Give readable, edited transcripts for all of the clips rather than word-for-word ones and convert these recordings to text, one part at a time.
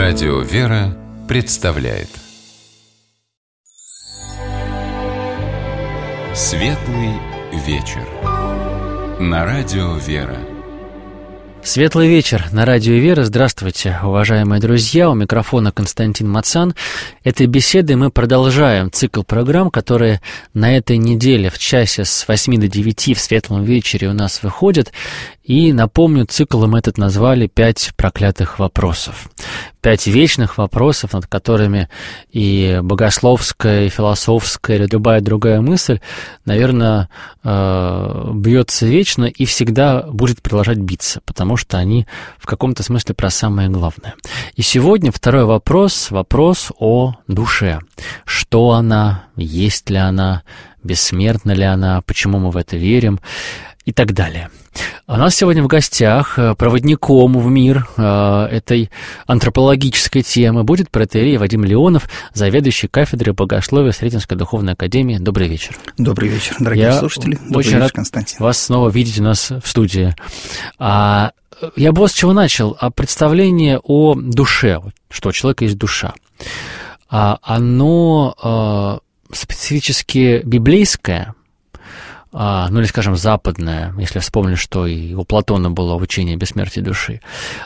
Радио «Вера» представляет Светлый вечер на Радио «Вера». Светлый вечер на Радио «Вера». Здравствуйте, уважаемые друзья. У микрофона Константин Мацан. Этой беседой мы продолжаем цикл программ, которые на этой неделе в часе с 8 до 9 в Светлом вечере у нас выходят. И, напомню, циклом этот назвали «5 проклятых вопросов». 5 вечных вопросов, над которыми и богословская, и философская, или любая другая мысль, наверное, бьется вечно и всегда будет продолжать биться, потому что они в каком-то смысле про самое главное. И сегодня второй вопрос о душе. Что она, есть ли она, бессмертна ли она, почему мы в это верим и так далее. У нас сегодня в гостях проводником в мир этой антропологической темы будет протоиерей Вадим Леонов, заведующий кафедрой богословия Сретенской духовной академии. Добрый вечер. Добрый вечер, дорогие слушатели. Добрый вечер, рад, Константин, вас снова видеть у нас в студии. Я бы вот с чего начал. Представление о душе, что у человека есть душа. Оно специфически библейское, или, скажем, западное, если вспомнили, что и у Платона было учение о бессмертии души,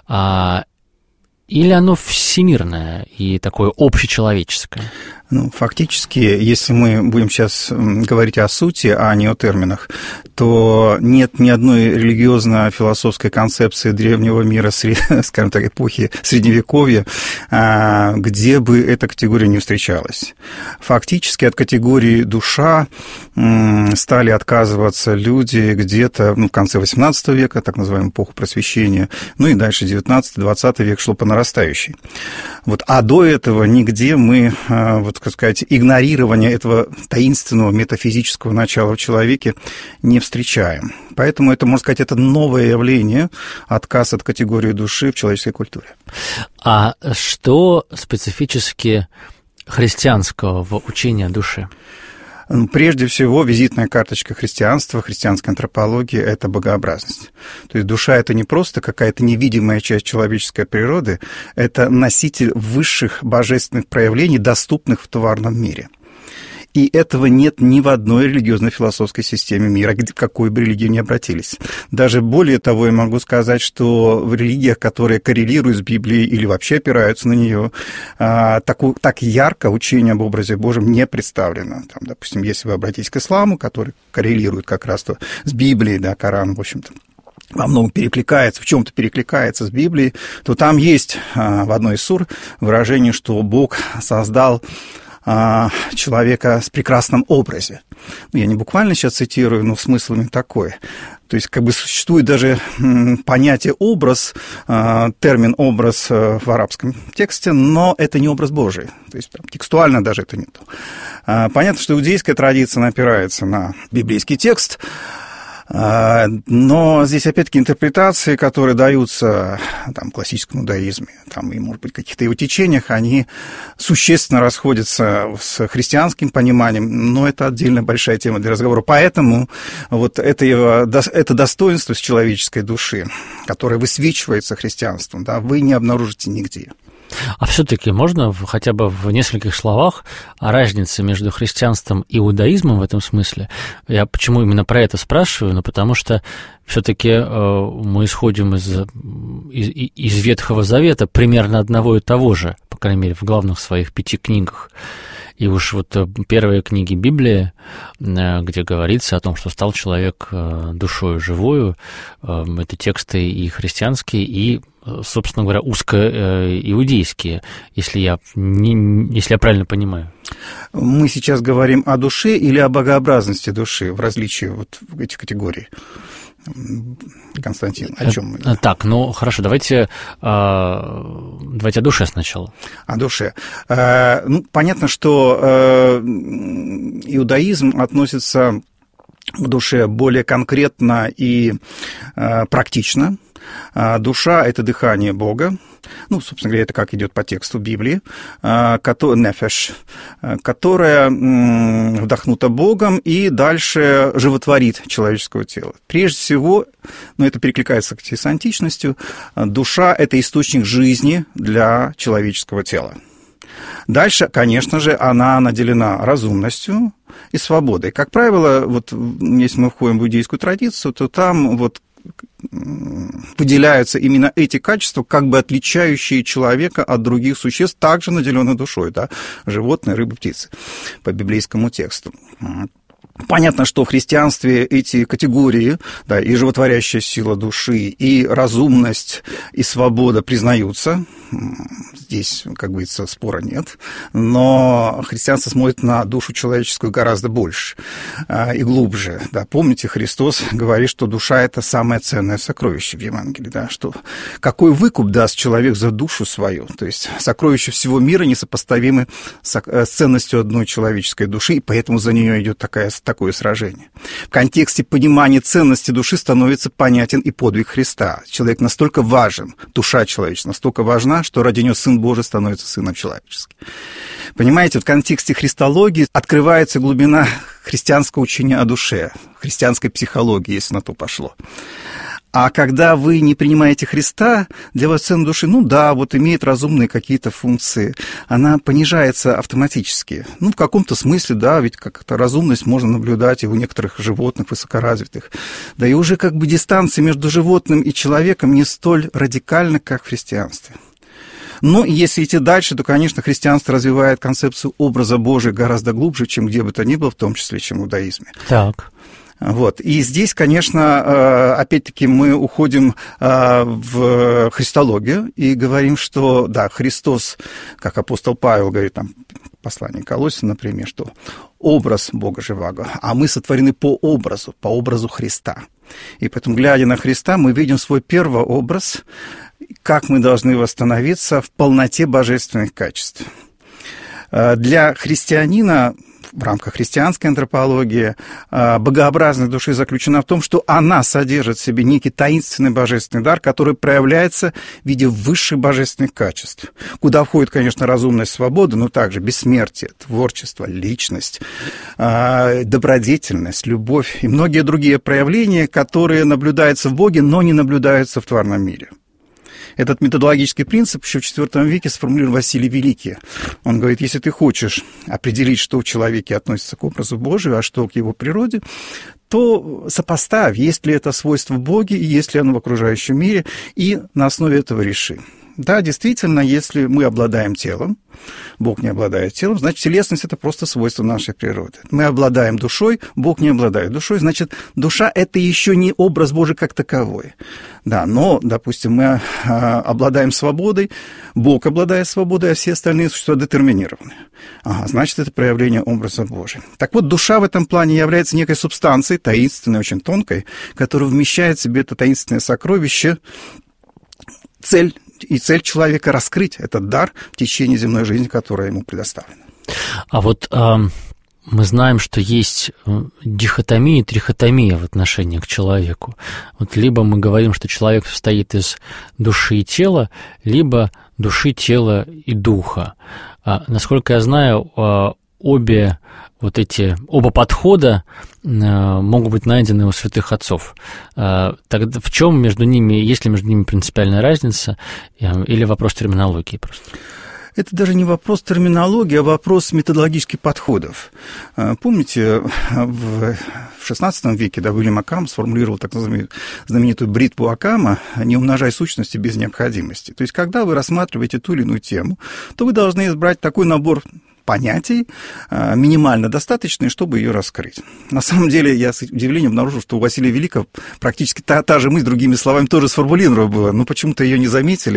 или оно всемирное и такое общечеловеческое? Фактически, если мы будем сейчас говорить о сути, а не о терминах, то нет ни одной религиозно-философской концепции древнего мира, скажем так, эпохи Средневековья, где бы эта категория не встречалась. Фактически от категории «душа» стали отказываться люди где-то в конце XVIII века, так называемую эпоху Просвещения, и дальше XIX-XX век шло по нарастающей. А до этого нигде мы, игнорирование этого таинственного метафизического начала в человеке не встречаем. Поэтому это, можно сказать, это новое явление, отказ от категории души в человеческой культуре. А что специфически христианского в учении о душе? Прежде всего, визитная карточка христианства, христианской антропологии – это богообразность. То есть душа – это не просто какая-то невидимая часть человеческой природы, это носитель высших божественных проявлений, доступных в тварном мире. И этого нет ни в одной религиозно-философской системе мира, к какой бы религии ни обратились. Даже более того, я могу сказать, что в религиях, которые коррелируют с Библией или вообще опираются на нее, так ярко учение об образе Божьем не представлено. Допустим, если вы обратитесь к исламу, который коррелирует как раз с Библией, Коран, в общем-то, во многом перекликается, в чем-то перекликается с Библией, то там есть в одной из сур выражение, что Бог создал человека с прекрасным образе. Я не буквально сейчас цитирую, но смысл именно такой. То есть существует даже понятие «образ», термин «образ» в арабском тексте, но это не образ Божий. То есть текстуально даже это не то. Понятно, что иудейская традиция опирается на библейский текст, но здесь, опять-таки, интерпретации, которые даются в классическом иудаизме, и, может быть, каких-то его течениях, они существенно расходятся с христианским пониманием, но это отдельно большая тема для разговора. Поэтому это достоинство человеческой души, которое высвечивается христианством, вы не обнаружите нигде. А все-таки можно хотя бы в нескольких словах о разнице между христианством и иудаизмом в этом смысле? Я почему именно про это спрашиваю? Потому что все-таки мы исходим из Ветхого Завета примерно одного и того же, по крайней мере, в главных своих 5 книгах. И уж первые книги Библии, где говорится о том, что стал человек душою живою, это тексты и христианские, и, собственно говоря, узкоиудейские, если я правильно понимаю. Мы сейчас говорим о душе или о богообразности души в различии в этих категорий? Константин, о чем мы? Так, хорошо, давайте о душе сначала. О душе. Понятно, что иудаизм относится в душе более конкретно и практично. Душа – это дыхание Бога. Ну, собственно говоря, это как идет по тексту Библии, нефеш, которая вдохнута Богом и дальше животворит человеческое тело. Прежде всего, это перекликается с античностью, душа – это источник жизни для человеческого тела. Дальше, конечно же, она наделена разумностью и свободой. Как правило, если мы входим в иудейскую традицию, то там выделяются именно эти качества, как бы отличающие человека от других существ, также наделенных душой, да, животные, рыбы, птицы, по библейскому тексту. Понятно, что в христианстве эти категории, да, и животворящая сила души, и разумность, и свобода признаются. Здесь, как говорится, спора нет. Но христианство смотрит на душу человеческую гораздо больше и глубже. Да. Помните, Христос говорит, что душа – это самое ценное сокровище в Евангелии. Да, что какой выкуп даст человек за душу свою? То есть сокровища всего мира несопоставимы с ценностью одной человеческой души, и поэтому за нее идет такое сражение. В контексте понимания ценности души становится понятен и подвиг Христа. Человек настолько важен, душа человеческая настолько важна, что ради нее Сын Божий становится Сыном человеческим. Понимаете, в контексте христологии открывается глубина христианского учения о душе, христианской психологии, если на то пошло. А когда вы не принимаете Христа, для вас цена души, имеет разумные какие-то функции, она понижается автоматически. В каком-то смысле, да, ведь как-то разумность можно наблюдать и у некоторых животных высокоразвитых. Да и уже дистанция между животным и человеком не столь радикальна, как в христианстве. Но если идти дальше, то, конечно, христианство развивает концепцию образа Божия гораздо глубже, чем где бы то ни было, в том числе, чем в иудаизме. Так. И здесь, конечно, опять-таки мы уходим в христологию и говорим, что, да, Христос, как апостол Павел говорит, там, послание Колоссянам, например, что образ Бога живаго, а мы сотворены по образу Христа. И поэтому, глядя на Христа, мы видим свой первый образ, как мы должны восстановиться в полноте божественных качеств. Для христианина в рамках христианской антропологии богообразность души заключена в том, что она содержит в себе некий таинственный божественный дар, который проявляется в виде высших божественных качеств, куда входит, конечно, разумность, свобода, но также бессмертие, творчество, личность, добродетельность, любовь и многие другие проявления, которые наблюдаются в Боге, но не наблюдаются в тварном мире. Этот методологический принцип еще в IV веке сформулировал Василий Великий. Он говорит, если ты хочешь определить, что в человеке относится к образу Божию, а что к его природе, то сопоставь, есть ли это свойство в Боге, и есть ли оно в окружающем мире, и на основе этого реши. Да, действительно, если мы обладаем телом, Бог не обладает телом, значит, телесность – это просто свойство нашей природы. Мы обладаем душой, Бог не обладает душой, значит, душа – это еще не образ Божий как таковой. Да, но, допустим, мы обладаем свободой, Бог обладает свободой, а все остальные существа детерминированы. Значит, это проявление образа Божия. Так вот, душа в этом плане является некой субстанцией, таинственной, очень тонкой, которая вмещает в себе это таинственное сокровище, цель человека — раскрыть этот дар в течение земной жизни, которая ему предоставлена. Мы знаем, что есть дихотомия и трихотомия в отношении к человеку. Либо мы говорим, что человек состоит из души и тела, либо души, тела и духа. Насколько я знаю, оба подхода могут быть найдены у святых отцов. Тогда в чем между ними, есть ли между ними принципиальная разница или вопрос терминологии просто? Это даже не вопрос терминологии, а вопрос методологических подходов. Помните, в XVI веке Уильям Оккам сформулировал так называемую знаменитую бритву Оккама «не умножай сущности без необходимости». То есть, когда вы рассматриваете ту или иную тему, то вы должны избрать такой набор понятий, минимально достаточные, чтобы ее раскрыть. На самом деле, я с удивлением обнаружил, что у Василия Великого практически та же мысль, другими словами, тоже сформулирована была, но почему-то ее не заметили,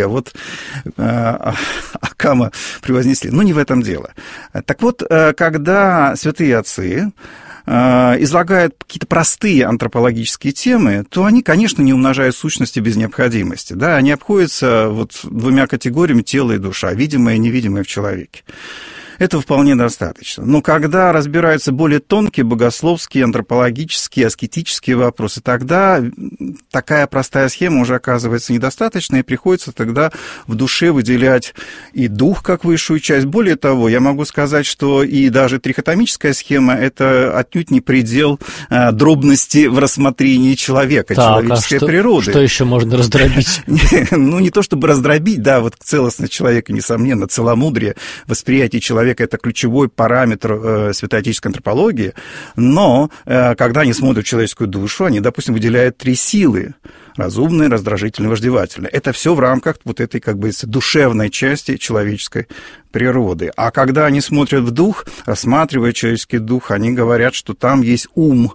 Оккама превознесли. Но не в этом дело. Так вот, когда святые отцы излагают какие-то простые антропологические темы, то они, конечно, не умножают сущности без необходимости. Да? Они обходятся двумя категориями: тело и душа, видимое и невидимое в человеке. этого вполне достаточно. Но когда разбираются более тонкие богословские, антропологические, аскетические вопросы, тогда такая простая схема уже оказывается недостаточной, и приходится тогда в душе выделять и дух как высшую часть. Более того, я могу сказать, что и даже трихотомическая схема – это отнюдь не предел дробности в рассмотрении человека, человеческой природы. Что еще можно раздробить? Ну, не то чтобы раздробить, да, вот целостность человека, несомненно, целомудрие, восприятие человека – это ключевой параметр святоотеческой антропологии, но когда они смотрят человеческую душу, они, допустим, выделяют 3 силы: разумное, раздражительное, вожделательное. Это все в рамках вот этой, как бы, душевной части человеческой природы. А когда они смотрят в дух, рассматривая человеческий дух, они говорят, что там есть ум.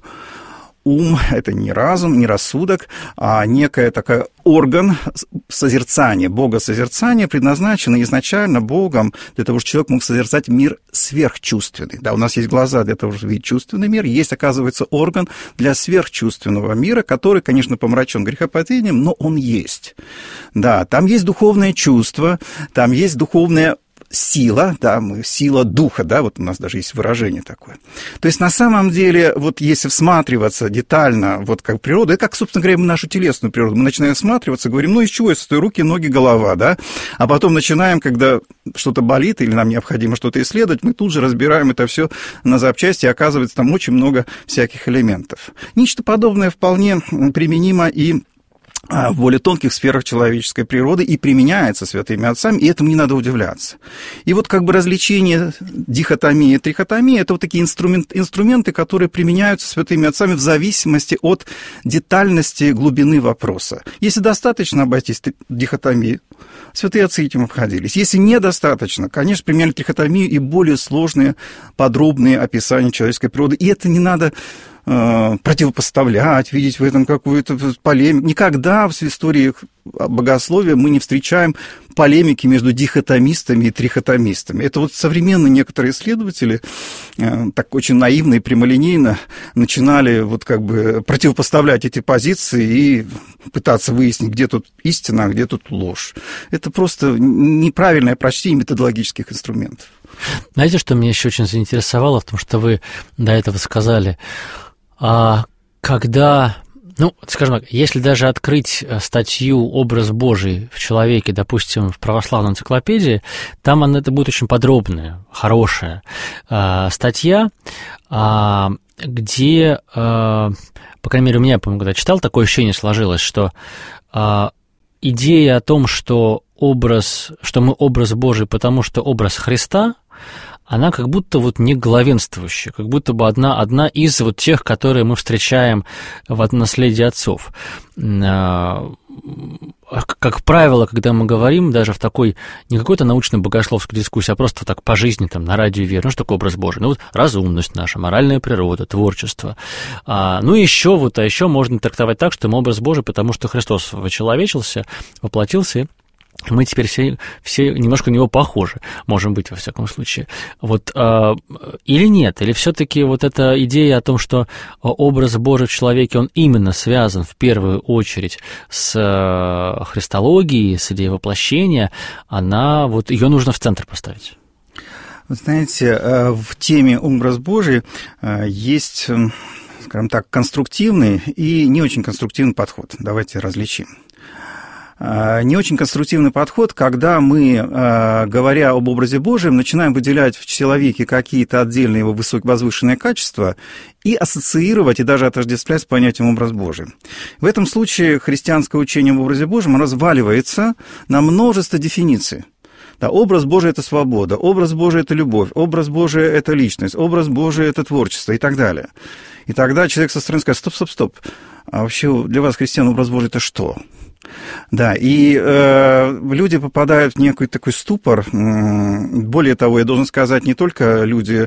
Ум – это не разум, не рассудок, а некая такая орган созерцания, богосозерцания, предназначенный изначально Богом для того, чтобы человек мог созерцать мир сверхчувственный. Да, у нас есть глаза для того, чтобы видеть чувственный мир, есть, оказывается, орган для сверхчувственного мира, который, конечно, помрачен грехопадением, но он есть. Да, там есть духовное чувство, там есть духовное сила, да, сила духа, да, вот у нас даже есть выражение такое. То есть, на самом деле, вот если всматриваться детально, вот как природа, это как, собственно говоря, нашу телесную природу, мы начинаем всматриваться, говорим, ну, из чего я состою? Руки, ноги, голова, да, а потом начинаем, когда что-то болит или нам необходимо что-то исследовать, мы тут же разбираем это все на запчасти, и оказывается, там очень много всяких элементов. Нечто подобное вполне применимо и в более тонких сферах человеческой природы и применяется святыми отцами, и этому не надо удивляться. И вот как бы развлечение дихотомии и трихотомии – это вот такие инструменты, которые применяются святыми отцами в зависимости от детальности, глубины вопроса. Если достаточно обойтись дихотомией, святые отцы этим обходились. Если недостаточно, конечно, применяли трихотомию и более сложные, подробные описания человеческой природы, и это не надо противопоставлять, видеть в этом какую-то полемику. Никогда в истории богословия мы не встречаем полемики между дихотомистами и трихотомистами. Это вот современные некоторые исследователи так очень наивно и прямолинейно начинали вот как бы противопоставлять эти позиции и пытаться выяснить, где тут истина, а где тут ложь. Это просто неправильное прочтение методологических инструментов. Знаете, что меня еще очень заинтересовало в том, что вы до этого сказали? Когда, ну, скажем так, если даже открыть статью «Образ Божий в человеке», допустим, в православной энциклопедии, там это будет очень подробная, хорошая статья, где, по крайней мере, у меня, по-моему, когда читал, такое ощущение сложилось, что идея о том, что мы образ Божий, потому что образ Христа, она как будто вот не главенствующая, как будто бы одна из вот тех, которые мы встречаем в наследии отцов. Как правило, когда мы говорим даже в такой, не какой-то научно-богословской дискуссии, а просто так по жизни, там, на радио Вера, ну, что такое образ Божий? Ну, вот разумность наша, моральная природа, творчество. Ну, еще можно трактовать так, что мы образ Божий, потому что Христос вочеловечился, воплотился, мы теперь все немножко на него похожи, можем быть, во всяком случае. Вот, или нет, или все-таки вот эта идея о том, что образ Божий в человеке, он именно связан в первую очередь с христологией, с идеей воплощения, ее нужно в центр поставить. Вы знаете, в теме «Образ Божий» есть, скажем так, конструктивный и не очень конструктивный подход. Давайте различим. Не очень конструктивный подход, когда мы, говоря об образе Божьем, начинаем выделять в человеке какие-то отдельные его возвышенные качества и ассоциировать, и даже отождествлять с понятием образ Божий. В этом случае христианское учение об образе Божьем разваливается на множество дефиниций. Да, образ Божий – это свобода, образ Божий – это любовь, образ Божий – это личность, образ Божий – это творчество и так далее. И тогда человек со стороны скажет: стоп, а вообще для вас, христиан, образ Божий – это что? Да, и люди попадают в некий такой ступор. Более того, я должен сказать, не только люди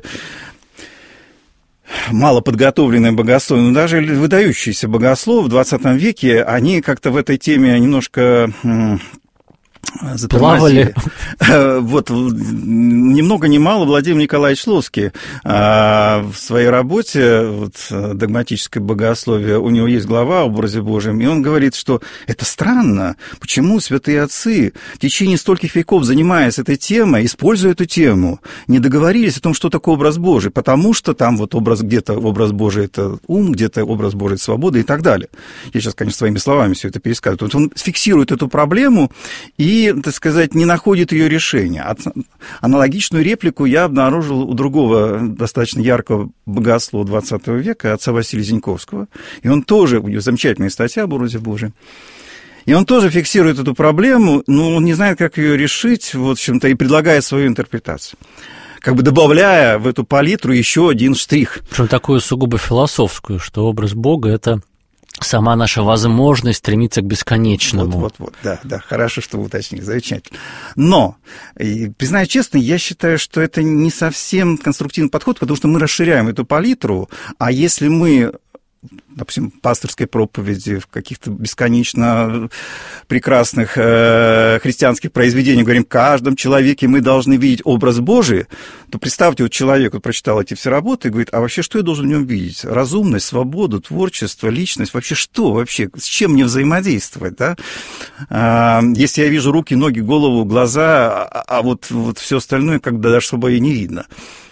малоподготовленные богословы, но даже выдающиеся богословы в 20 веке, они как-то в этой теме немножко плавали. Вот, ни много ни мало Владимир Николаевич Слуцкий в своей работе вот, «Догматическое богословие», у него есть глава об образе Божьем, и он говорит, что это странно, почему святые отцы в течение стольких веков, занимаясь этой темой, используя эту тему, не договорились о том, что такое образ Божий, потому что там вот образ, где-то образ Божий – это ум, где-то образ Божий – это свобода и так далее. Я сейчас, конечно, своими словами все это пересказываю. Вот он фиксирует эту проблему и, так сказать, не находит ее решения. Аналогичную реплику я обнаружил у другого достаточно яркого богослова XX века, отца Василия Зиньковского. И он тоже, у него замечательная статья об образе Божьем. И он тоже фиксирует эту проблему, но он не знает, как ее решить, в общем-то, и предлагает свою интерпретацию, как бы добавляя в эту палитру еще один штрих. Причем такую сугубо философскую, что образ Бога – это сама наша возможность стремиться к бесконечному. Вот, да, хорошо, что вы уточнили, замечательно. Но, признаюсь честно, я считаю, что это не совсем конструктивный подход, потому что мы расширяем эту палитру, а если мы, допустим, в пасторской проповеди, в каких-то бесконечно прекрасных христианских произведениях говорим, в каждом человеке мы должны видеть образ Божий, то представьте, вот человек прочитал эти все работы и говорит, а вообще что я должен в нем видеть? Разумность, свободу, творчество, личность, вообще что вообще? С чем мне взаимодействовать? Да? Если я вижу руки, ноги, голову, глаза, а вот все остальное, когда даже собой и не видно.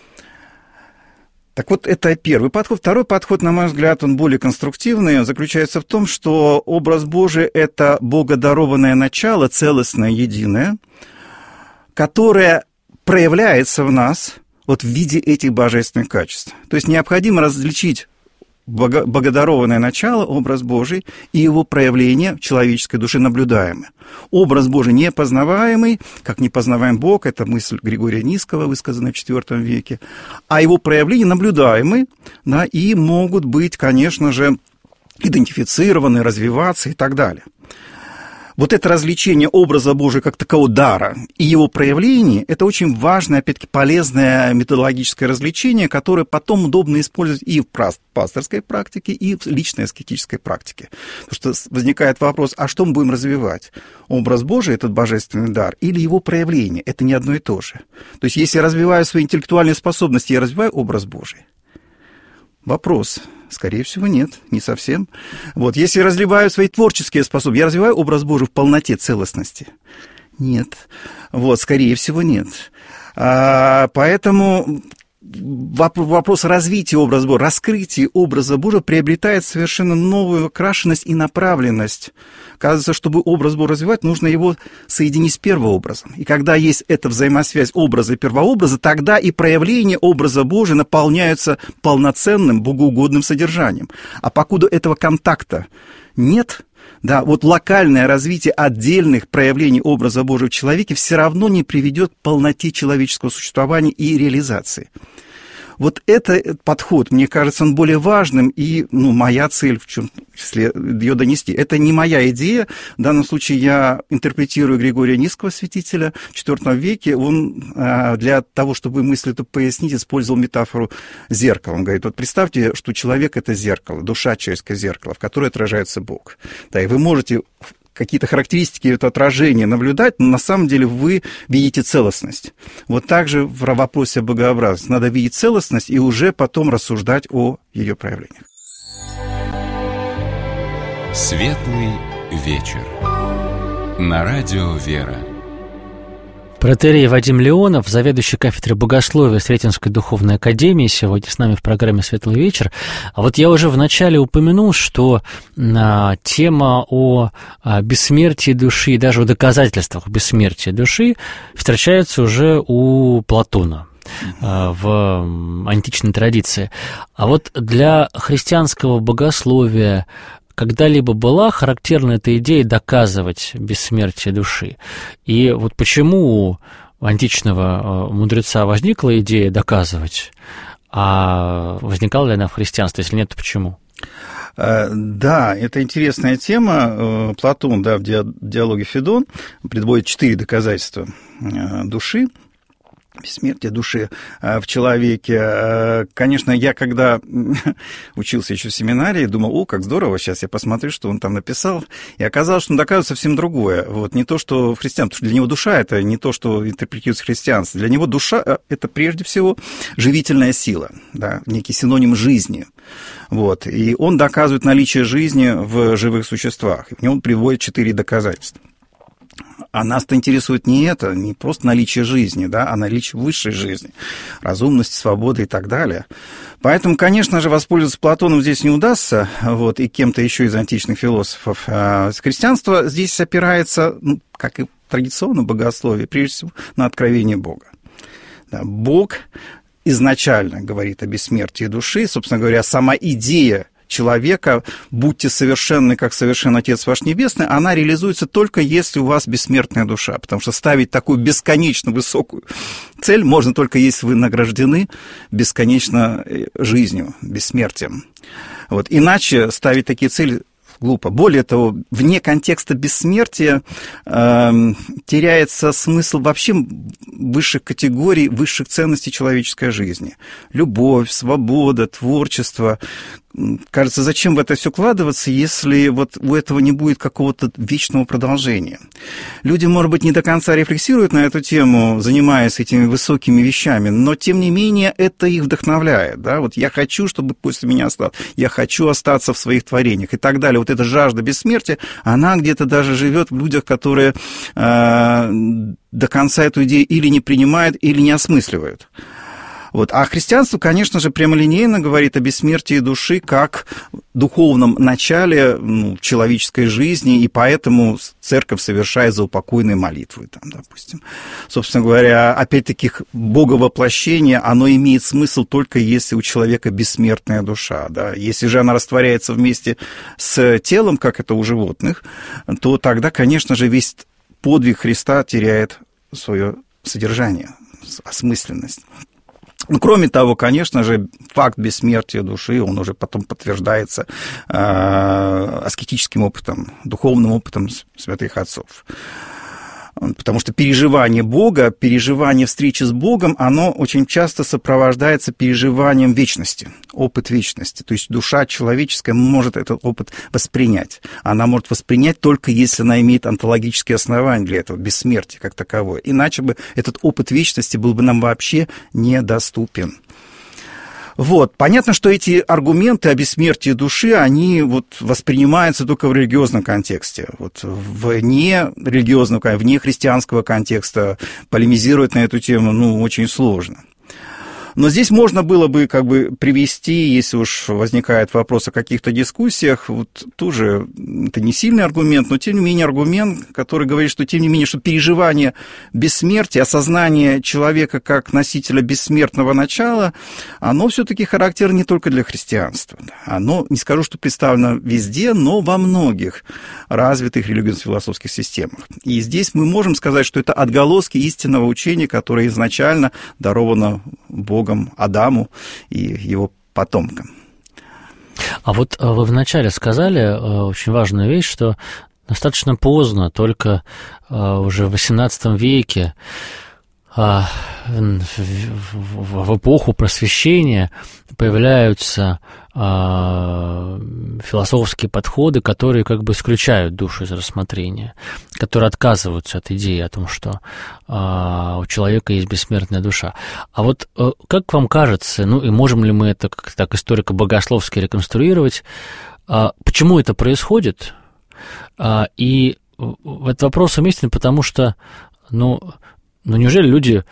Так вот, это первый подход. Второй подход, на мой взгляд, он более конструктивный, он заключается в том, что образ Божий – это богодарованное начало, целостное, единое, которое проявляется в нас вот в виде этих божественных качеств. То есть необходимо различить богодарованное начало, образ Божий, и его проявление в человеческой душе наблюдаемое. Образ Божий непознаваемый, как не познаваем Бог, это мысль Григория Нисского, высказанная в IV веке, а его проявление наблюдаемы, да, и могут быть, конечно же, идентифицированы, развиваться и так далее. Вот это развлечение образа Божия как такового дара и его проявление – это очень важное, опять-таки, полезное методологическое развлечение, которое потом удобно использовать и в пасторской практике, и в личной аскетической практике. Потому что возникает вопрос, а что мы будем развивать? Образ Божий – этот божественный дар, или его проявление – это не одно и то же. То есть, если я развиваю свои интеллектуальные способности, я развиваю образ Божий? Вопрос. Скорее всего, нет, не совсем. Вот, если я развиваю свои творческие способности, я развиваю образ Божий в полноте, целостности? Нет. Вот, скорее всего, нет. Поэтому вопрос развития образа Божьего, раскрытия образа Божьего приобретает совершенно новую окрашенность и направленность. Оказывается, чтобы образ Божий развивать, нужно его соединить с первообразом. И когда есть эта взаимосвязь образа и первообраза, тогда и проявления образа Божия наполняются полноценным, богоугодным содержанием. А покуда этого контакта нет, да, вот локальное развитие отдельных проявлений образа Божия в человеке все равно не приведет к полноте человеческого существования и реализации. Вот этот подход, мне кажется, он более важным, и моя цель, в чем числе, ее донести. Это не моя идея. В данном случае я интерпретирую Григория Нисского, святителя в IV веке. Он для того, чтобы мысль эту пояснить, использовал метафору зеркала. Он говорит, вот представьте, что человек – это зеркало, душа человеческое зеркало, в которой отражается Бог. Да, и вы можете какие-то характеристики этого отражения наблюдать, но на самом деле вы видите целостность. Вот так же в вопросе о богообразности. Надо видеть целостность и уже потом рассуждать о ее проявлениях. Светлый вечер. На радио «Вера». Протоиерей Вадим Леонов, заведующий кафедрой богословия Сретенской духовной академии, сегодня с нами в программе «Светлый вечер». А вот я уже вначале упомянул, что тема о бессмертии души и даже о доказательствах бессмертия души встречается уже у Платона в античной традиции. А вот для христианского богословия когда-либо была характерна эта идея доказывать бессмертие души? И вот почему у античного мудреца возникла идея доказывать, а возникала ли она в христианстве? Если нет, то почему? Да, это интересная тема. Платон, да, в диалоге Федон приводит 4 доказательства души. бессмертие души в человеке. Конечно, я когда учился еще в семинарии, думал, как здорово, сейчас я посмотрю, что он там написал. И оказалось, что он доказывает совсем другое. Вот, не то, что в христианстве, потому что для него душа – это не то, что интерпретируется христианство. Для него душа – это прежде всего живительная сила, да, некий синоним жизни. Вот. И он доказывает наличие жизни в живых существах. И в нем приводит 4 доказательства. А нас-то интересует не это, не просто наличие жизни, да, а наличие высшей жизни, разумности, свободы и так далее. Поэтому, конечно же, воспользоваться Платоном здесь не удастся, вот, и кем-то еще из античных философов. Христианство здесь опирается, как и традиционно богословие, прежде всего на откровение Бога. Да, Бог изначально говорит о бессмертии души, собственно говоря, сама идея человека, будьте совершенны, как совершен Отец ваш Небесный, она реализуется только если у вас бессмертная душа, потому что ставить такую бесконечно высокую цель можно только если вы награждены бесконечно жизнью, бессмертием. Вот. Иначе ставить такие цели глупо. Более того, вне контекста бессмертия теряется смысл вообще высших категорий, высших ценностей человеческой жизни. Любовь, свобода, творчество. Кажется, зачем в это все вкладываться, если вот у этого не будет какого-то вечного продолжения? Люди, может быть, не до конца рефлексируют на эту тему, занимаясь этими высокими вещами, но, тем не менее, это их вдохновляет. Да? Вот я хочу, чтобы после меня осталось, я хочу остаться в своих творениях и так далее. Вот эта жажда бессмертия, она где-то даже живет в людях, которые до конца эту идею или не принимают, или не осмысливают. Вот. А христианство, конечно же, прямолинейно говорит о бессмертии души как духовном начале человеческой жизни, и поэтому церковь совершает заупокойные молитвы, там, допустим. Собственно говоря, опять-таки, боговоплощение, оно имеет смысл только если у человека бессмертная душа. Да? Если же она растворяется вместе с телом, как это у животных, то тогда, конечно же, весь подвиг Христа теряет свое содержание, осмысленность. Кроме того, конечно же, факт бессмертия души, он уже потом подтверждается аскетическим опытом, духовным опытом святых отцов. Потому что переживание Бога, переживание встречи с Богом, оно очень часто сопровождается переживанием вечности, опыт вечности. То есть душа человеческая может этот опыт воспринять. Она может воспринять только если она имеет онтологические основания для этого, бессмертие как таковое. Иначе бы этот опыт вечности был бы нам вообще недоступен. Вот. Понятно, что эти аргументы о бессмертии души, они вот воспринимаются только в религиозном контексте. Вот вне религиозного, вне христианского контекста полемизировать на эту тему, очень сложно. Но здесь можно было бы привести, если уж возникает вопрос о каких-то дискуссиях, вот тоже это не сильный аргумент, но тем не менее аргумент, который говорит, что тем не менее, что переживание бессмертия, осознание человека как носителя бессмертного начала, оно все-таки характерно не только для христианства. Оно, не скажу, что представлено везде, но во многих развитых религиозно-философских системах. И здесь мы можем сказать, что это отголоски истинного учения, которое изначально даровано Богом Адаму и его потомкам. А вот вы вначале сказали очень важную вещь, что достаточно поздно, только уже в XVIII веке, в эпоху Просвещения появляются философские подходы, которые исключают душу из рассмотрения, которые отказываются от идеи о том, что у человека есть бессмертная душа. А вот как вам кажется, и можем ли мы это как-то так историко-богословски реконструировать, почему это происходит? И этот вопрос уместен, потому что, неужели люди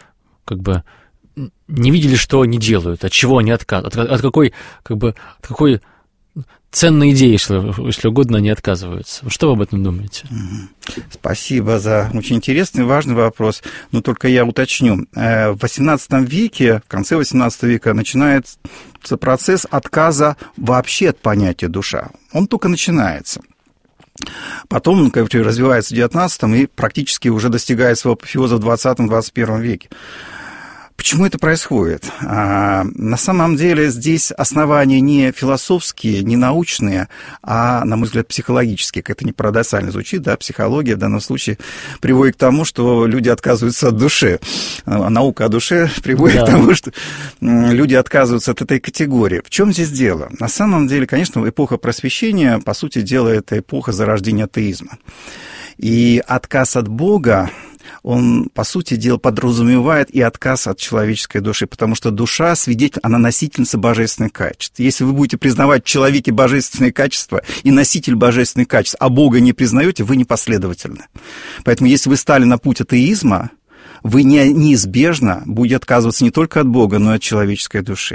не видели, что они делают, от чего они отказывают, от какой ценной идеи, если угодно, они отказываются. Что вы об этом думаете? Спасибо за очень интересный, важный вопрос. Но только я уточню. В XVIII веке, в конце XVIII века начинается процесс отказа вообще от понятия душа. Он только начинается. Потом, развивается в XIX и практически уже достигает своего апофеоза в XX-XXI веке. Почему это происходит? На самом деле здесь основания не философские, не научные, а, на мой взгляд, психологические. Как это не парадоксально звучит, да, психология в данном случае приводит к тому, что люди отказываются от души. Наука о душе приводит к тому, что люди отказываются от этой категории. В чем здесь дело? На самом деле, конечно, эпоха просвещения, по сути дела, это эпоха зарождения атеизма. И отказ от Бога, он, по сути дела, подразумевает и отказ от человеческой души, потому что душа свидетель, она носительница божественных качеств. Если вы будете признавать в человеке божественные качества и носитель божественных качеств, а Бога не признаете, вы непоследовательны. Поэтому, если вы стали на путь атеизма, вы неизбежно будете отказываться не только от Бога, но и от человеческой души.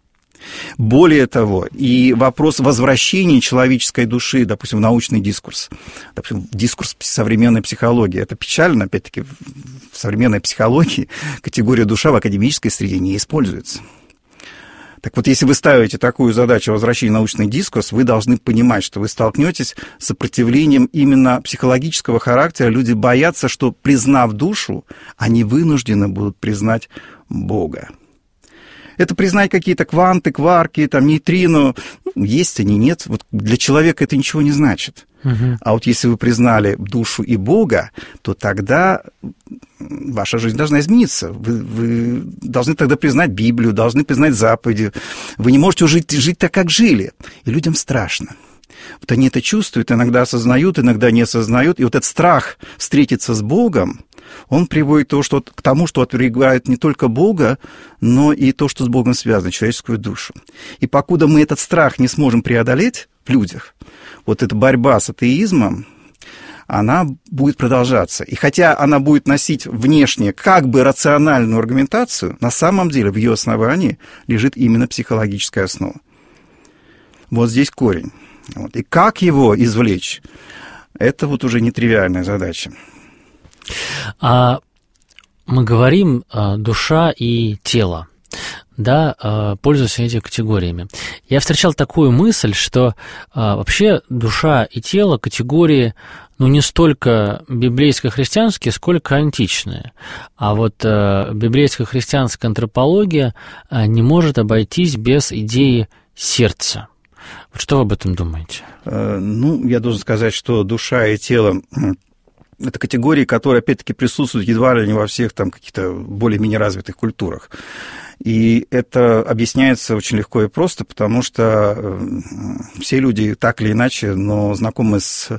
Более того, и вопрос возвращения человеческой души, допустим, в научный дискурс, допустим, дискурс современной психологии, это печально, опять-таки, в современной психологии категория душа в академической среде не используется. Так вот, если вы ставите такую задачу возвращения в научный дискурс, вы должны понимать, что вы столкнетесь с сопротивлением именно психологического характера. Люди боятся, что, признав душу, они вынуждены будут признать Бога. Это признать какие-то кванты, кварки, там, нейтрино. Есть они, нет. Вот для человека это ничего не значит. А вот если вы признали душу и Бога, то тогда ваша жизнь должна измениться. Вы должны тогда признать Библию, должны признать заповеди. Вы не можете жить так, как жили. И людям страшно. Вот они это чувствуют, иногда осознают, иногда не осознают. И вот этот страх встретиться с Богом, он приводит к тому, что отвергает не только Бога, но и то, что с Богом связано, человеческую душу. И покуда мы этот страх не сможем преодолеть в людях, вот эта борьба с атеизмом, она будет продолжаться. И хотя она будет носить внешне как бы рациональную аргументацию, на самом деле в ее основании лежит именно психологическая основа. Вот здесь корень. Вот. И как его извлечь, это вот уже нетривиальная задача. Мы говорим душа и тело, да, пользуясь этими категориями. Я встречал такую мысль, что вообще душа и тело категории, не столько библейско-христианские, сколько античные. А вот библейско-христианская антропология не может обойтись без идеи сердца. Вот что вы об этом думаете? Я должен сказать, что душа и тело – это категории, которые, опять-таки, присутствуют едва ли не во всех там каких-то более-менее развитых культурах. И это объясняется очень легко и просто, потому что все люди так или иначе, но знакомы со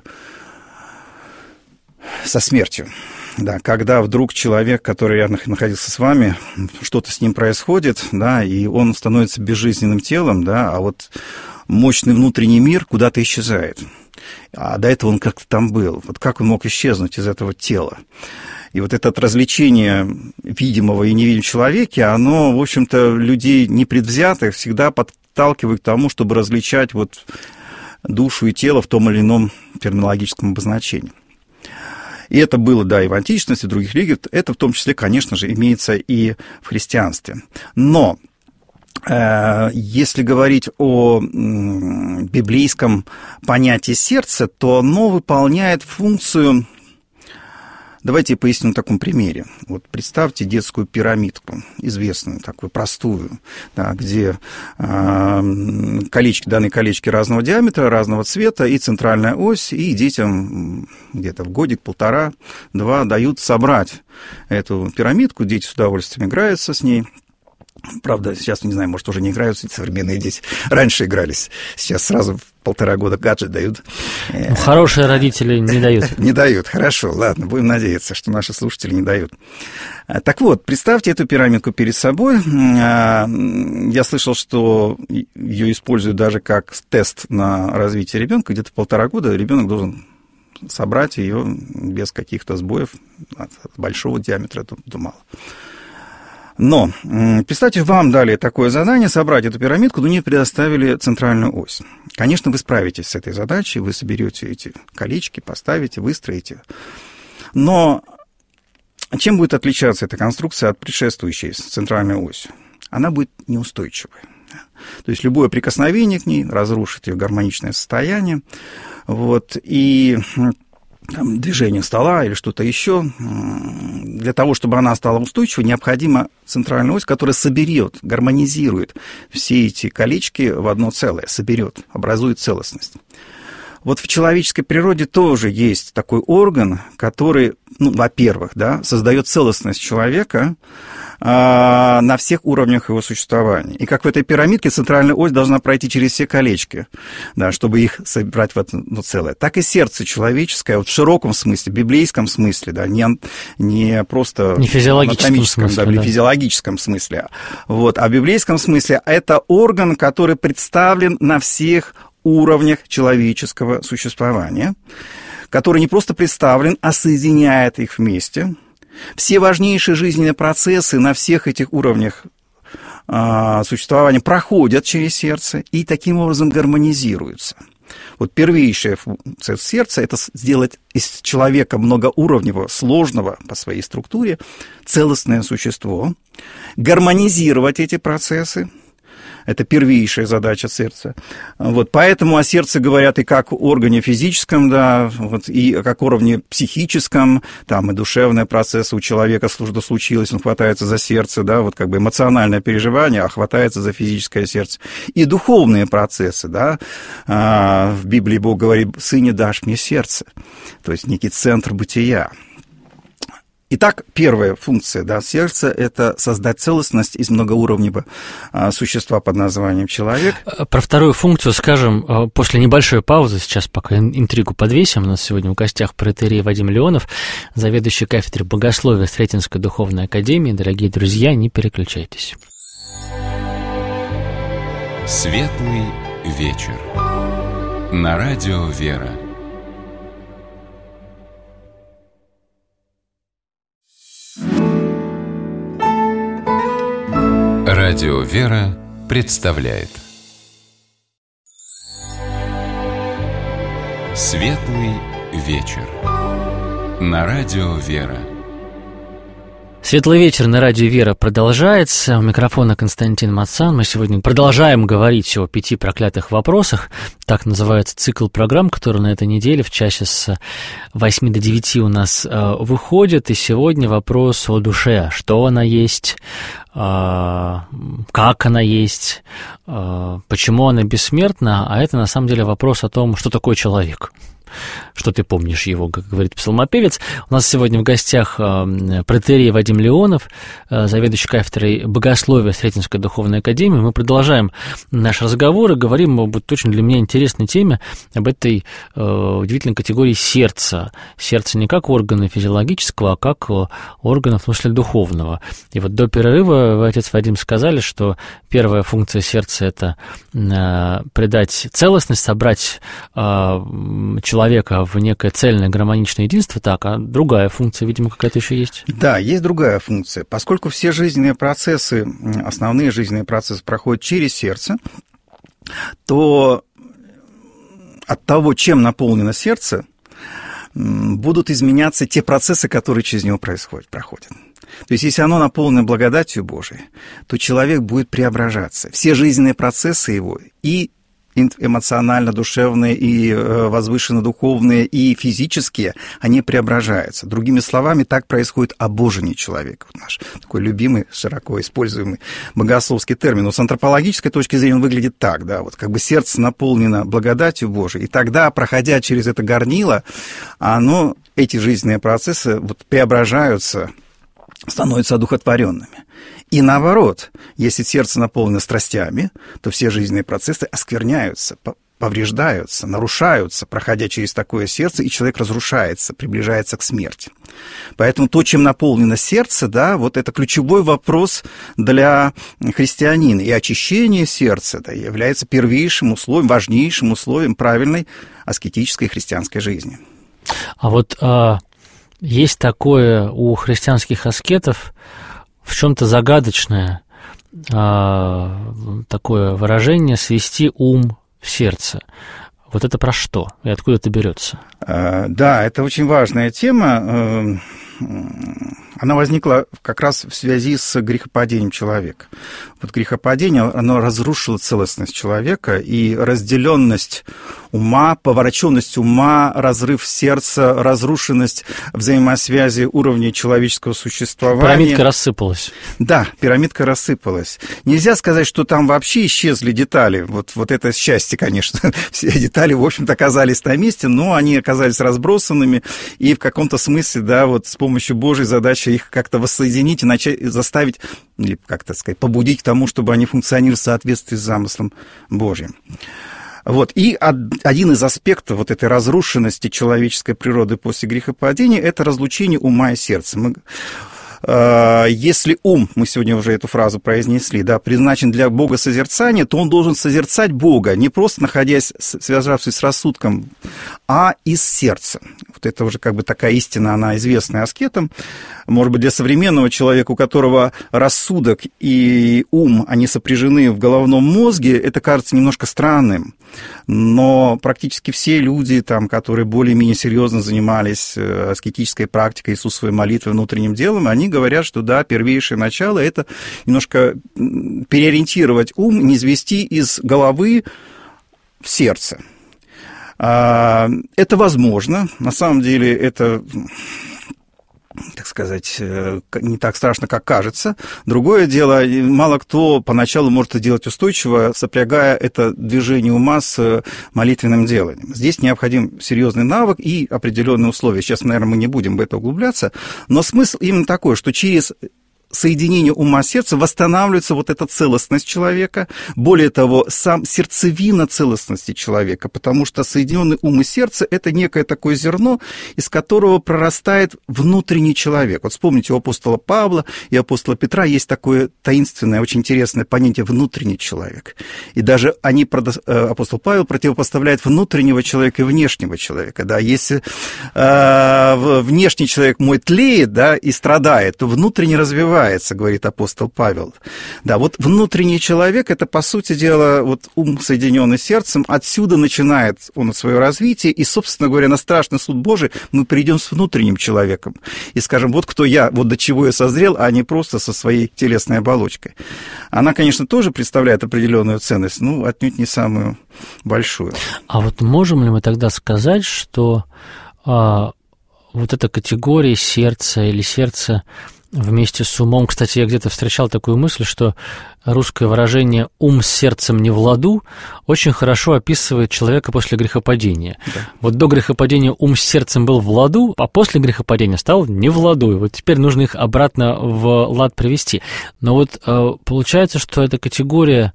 смертью. Да, когда вдруг человек, который рядом находился с вами, что-то с ним происходит, да, и он становится безжизненным телом, да, а вот мощный внутренний мир куда-то исчезает. А до этого он как-то там был. Вот как он мог исчезнуть из этого тела? И вот это развлечение видимого и невидимого в человеке, оно, в общем-то, людей непредвзятых всегда подталкивает к тому, чтобы различать вот душу и тело в том или ином терминологическом обозначении. И это было, да, и в античности, и в других религиях. Это в том числе, конечно же, имеется и в христианстве. Но если говорить о библейском понятии сердца, то оно выполняет функцию... Давайте я поясню на таком примере. Вот представьте детскую пирамидку, известную, такую простую, да, где данные колечки разного диаметра, разного цвета, и центральная ось, и детям где-то в годик, 1,5-2 дают собрать эту пирамидку, дети с удовольствием играются с ней. Правда, сейчас, не знаю, может, уже не играются эти современные дети. Раньше игрались, сейчас сразу в 1,5 года гаджет дают. Хорошие родители не дают. Не дают, хорошо, ладно, будем надеяться, что наши слушатели не дают. Так вот, представьте эту пирамидку перед собой. Я слышал, что ее используют даже как тест на развитие ребенка. Где-то 1,5 года ребенок должен собрать ее без каких-то сбоев от большого диаметра, это мало. Но представьте, вам дали такое задание собрать эту пирамидку, но не предоставили центральную ось. Конечно, вы справитесь с этой задачей, вы соберете эти колечки, поставите, выстроите. Но чем будет отличаться эта конструкция от предшествующей с центральной осью? Она будет неустойчивой. То есть любое прикосновение к ней разрушит ее гармоничное состояние. Вот, и движение стола или что-то еще для того, чтобы она стала устойчивой, необходима центральная ось, которая соберет, гармонизирует все эти колечки в одно целое, соберет, образует целостность. Вот в человеческой природе тоже есть такой орган, который, во-первых, да, создает целостность человека на всех уровнях его существования. И как в этой пирамидке центральная ось должна пройти через все колечки, да, чтобы их собрать в одно целое. Так и сердце человеческое, вот в широком смысле, библейском смысле, да, не просто не физиологическом смысле, да, физиологическом смысле, вот, а в библейском смысле это орган, который представлен на всех уровнях человеческого существования, который не просто представлен, а соединяет их вместе. Все важнейшие жизненные процессы на всех этих уровнях существования проходят через сердце и таким образом гармонизируются. Вот первейшая функция сердца – это сделать из человека многоуровневого, сложного по своей структуре, целостное существо, гармонизировать эти процессы. Это первейшая задача сердца. Вот, поэтому о сердце говорят и как о органе физическом, да, вот, и как о уровне психическом, там и душевные процессы у человека, что случилось, он хватается за сердце, да, вот как бы эмоциональное переживание, а хватается за физическое сердце. И духовные процессы, да, в Библии Бог говорит: «Сыне, дашь мне сердце», то есть некий центр бытия. Итак, первая функция, да, сердца – это создать целостность из многоуровневого существа под названием человек. Про вторую функцию скажем после небольшой паузы. Сейчас пока интригу подвесим. У нас сегодня в гостях протоиерей Вадим Леонов, заведующий кафедрой богословия Сретенской духовной академии. Дорогие друзья, не переключайтесь. Светлый вечер. На радио «Вера». Радио «Вера» представляет Светлый вечер. На радио «Вера». Светлый вечер на радио «Вера» продолжается. У микрофона Константин Мацан. Мы сегодня продолжаем говорить о 5 проклятых вопросах. Так называется цикл программ, который на этой неделе в часе с 8 до 9 у нас выходит. И сегодня вопрос о душе. Что она есть, как она есть, почему она бессмертна. А это на самом деле вопрос о том, что такое человек. Что ты помнишь его, как говорит псалмопевец. У нас сегодня в гостях протоиерей Вадим Леонов, заведующий кафедрой богословия Сретенской духовной академии. Мы продолжаем наш разговор и говорим об очень для меня интересной теме, об этой удивительной категории сердца. Сердце не как органа физиологического, а как органа в смысле духовного. И вот до перерыва вы, отец Вадим, сказали, что первая функция сердца – это придать целостность, собрать человека в некое цельное гармоничное единство, так, а другая функция, видимо, какая-то еще есть? Да, есть другая функция. Поскольку все жизненные процессы, основные жизненные процессы проходят через сердце, то от того, чем наполнено сердце, будут изменяться те процессы, которые через него проходят. То есть, если оно наполнено благодатью Божией, то человек будет преображаться. Все жизненные процессы его, и эмоционально-душевные, и возвышенно-духовные, и физические, они преображаются. Другими словами, так происходит обожение человека. Наш такой любимый, широко используемый богословский термин. Но с антропологической точки зрения он выглядит так, да, вот как бы сердце наполнено благодатью Божией, и тогда, проходя через это горнило, эти жизненные процессы вот преображаются, становятся одухотворенными. И наоборот, если сердце наполнено страстями, то все жизненные процессы оскверняются, повреждаются, нарушаются, проходя через такое сердце, и человек разрушается, приближается к смерти. Поэтому то, чем наполнено сердце, да, вот это ключевой вопрос для христианина. И очищение сердца, да, является первейшим условием, важнейшим условием правильной аскетической христианской жизни. А вот есть такое у христианских аскетов в чем-то загадочное такое выражение «свести ум в сердце». Вот это про что и откуда это берется? Да, это очень важная тема. Она возникла как раз в связи с грехопадением человека. Вот грехопадение, оно разрушило целостность человека, и разделенность ума, повороченность ума, разрыв сердца, разрушенность взаимосвязи уровней человеческого существования. Пирамидка рассыпалась. Да, пирамидка рассыпалась. Нельзя сказать, что там вообще исчезли детали. Вот это счастье, конечно. Все детали, в общем-то, оказались на месте, но они оказались разбросанными, и в каком-то смысле, да, вот с помощью Божьей задачи их как-то воссоединить и начать заставить, или, как-то сказать, побудить к тому, чтобы они функционировали в соответствии с замыслом Божьим. Вот. И один из аспектов вот этой разрушенности человеческой природы после грехопадения – это разлучение ума и сердца. Если ум, мы сегодня уже эту фразу произнесли, да, предназначен для богосозерцания, то он должен созерцать Бога, не просто находясь, связавшись с рассудком, а из сердца. Вот это уже как бы такая истина, она известна аскетам. Может быть, для современного человека, у которого рассудок и ум, они сопряжены в головном мозге, это кажется немножко странным. Но практически все люди, там, которые более-менее серьезно занимались аскетической практикой Иисусовой молитвы, внутренним делом, они говорят, что да, первейшее начало – это немножко переориентировать ум, не извести из головы в сердце. Это возможно. На самом деле это, так сказать, не так страшно, как кажется. Другое дело, мало кто поначалу может это делать устойчиво, сопрягая это движение ума с молитвенным деланием. Здесь необходим серьезный навык и определенные условия. Сейчас, наверное, мы не будем в это углубляться, но смысл именно такой, что через соединение ума и сердца восстанавливается вот эта целостность человека, более того, сам сердцевина целостности человека, потому что соединенный ум и сердце – это некое такое зерно, из которого прорастает внутренний человек. Вот вспомните, у апостола Павла и апостола Петра есть такое таинственное, очень интересное понятие «внутренний человек». И даже апостол Павел противопоставляет внутреннего человека и внешнего человека. Да, если внешний человек мой тлеет, да, и страдает, то внутренне развивается, говорит апостол Павел. Да, вот внутренний человек – это, по сути дела, вот ум, соединенный с сердцем, отсюда начинает он свое развитие, и, собственно говоря, на страшный суд Божий мы придем с внутренним человеком и скажем, вот кто я, вот до чего я созрел, а не просто со своей телесной оболочкой. Она, конечно, тоже представляет определенную ценность, но отнюдь не самую большую. А вот можем ли мы тогда сказать, что вот эта категория сердца или сердце вместе с умом. Кстати, я где-то встречал такую мысль, что русское выражение «ум с сердцем не в ладу» очень хорошо описывает человека после грехопадения. Да. Вот до грехопадения ум с сердцем был в ладу, а после грехопадения стал не в ладу. И вот теперь нужно их обратно в лад привести. Но вот получается, что эта категория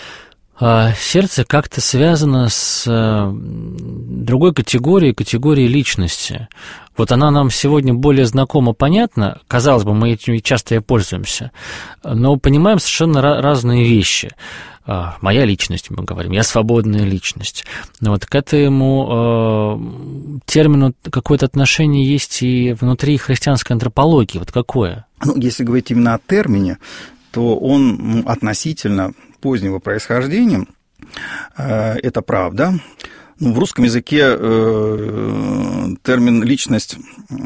сердце как-то связано с другой категорией личности. Вот она нам сегодня более знакома, понятна. Казалось бы, мы этим часто и пользуемся. Но понимаем совершенно разные вещи. Моя личность, мы говорим, я свободная личность. Но вот к этому термину какое-то отношение есть и внутри христианской антропологии. Вот какое? Ну, если говорить именно о термине, то он относительно позднего происхождения, это правда. В русском языке термин «личность»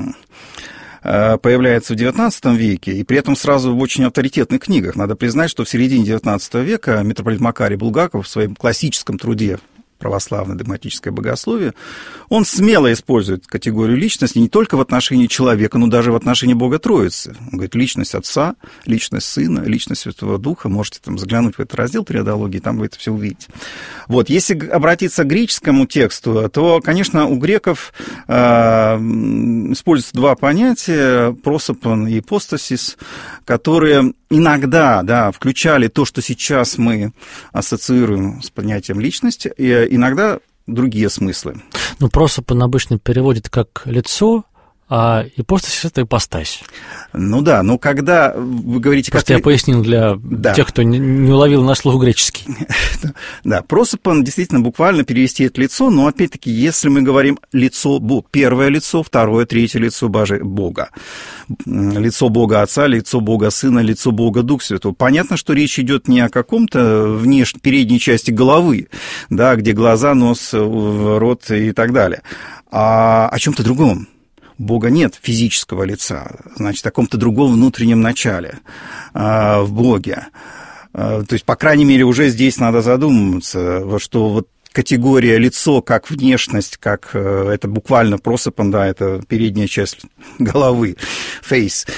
появляется в XIX веке, и при этом сразу в очень авторитетных книгах. Надо признать, что в середине XIX века митрополит Макарий Булгаков в своем классическом труде «Православное догматическое богословие», он смело использует категорию личности не только в отношении человека, но даже в отношении Бога Троицы. Он говорит, личность Отца, личность Сына, личность Святого Духа. Можете там заглянуть в этот раздел триадологии, там вы это все увидите. Вот, если обратиться к греческому тексту, то, конечно, у греков используются два понятия, просопон и ипостасис, которые иногда, да, включали то, что сейчас мы ассоциируем с понятием личности, и иногда другие смыслы. Ну, просопон обычно переводит как лицо, а ипостасис – это ипостась. Ну да, но когда вы говорите... Просто я пояснил для тех, кто не уловил наш слух греческий. Да, просопон действительно буквально перевести это лицо, но опять-таки, если мы говорим лицо Бога, первое лицо, второе, третье лицо Бога, лицо Бога Отца, лицо Бога Сына, лицо Бога Духа Святого, понятно, что речь идет не о каком-то передней части головы, да, где глаза, нос, рот и так далее, а о чем-то другом. У Бога нет физического лица, значит, о каком-то другом внутреннем начале в Боге. То есть, по крайней мере, уже здесь надо задуматься, что вот категория лицо как внешность, как это буквально просыпан, да, это передняя часть головы, face,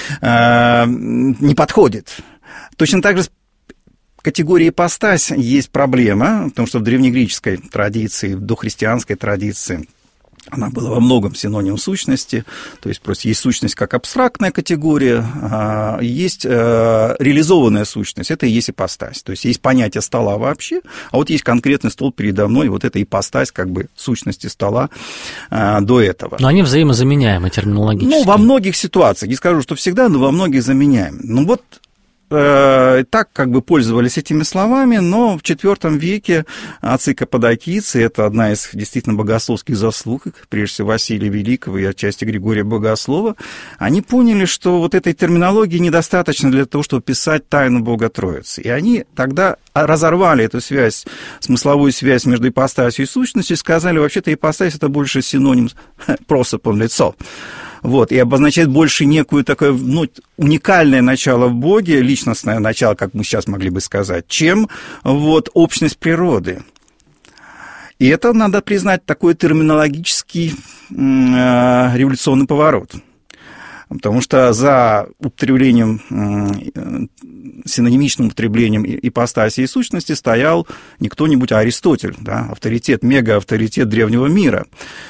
не подходит. Точно так же с категорией ипостась есть проблема, потому что в древнегреческой традиции, в дохристианской традиции она была во многом синонимом сущности, то есть просто есть сущность как абстрактная категория, а есть реализованная сущность, это и есть ипостась. То есть есть понятие стола вообще, а вот есть конкретный стол передо мной, вот это ипостась как бы сущности стола до этого. Но они взаимозаменяемы терминологически. Ну, во многих ситуациях, не скажу, что всегда, но во многих заменяемы. Ну вот так как бы пользовались этими словами, но в IV веке отцы каппадокийцы, это одна из действительно богословских заслуг, прежде всего Василия Великого и отчасти Григория Богослова, они поняли, что вот этой терминологии недостаточно для того, чтобы писать тайну Бога Троицы. И они тогда разорвали эту связь, смысловую связь между ипостасью и сущностью, и сказали, вообще-то ипостась – это больше синоним просыпан лицо. Вот, и обозначает больше некую такое, ну, уникальное начало в Боге, личностное начало, как мы сейчас могли бы сказать, чем вот общность природы. И это, надо признать, такой терминологический революционный поворот. Потому что за употреблением, синонимичным употреблением ипостаси и сущности стоял не кто-нибудь, а Аристотель, да, авторитет, мега-авторитет древнего мира.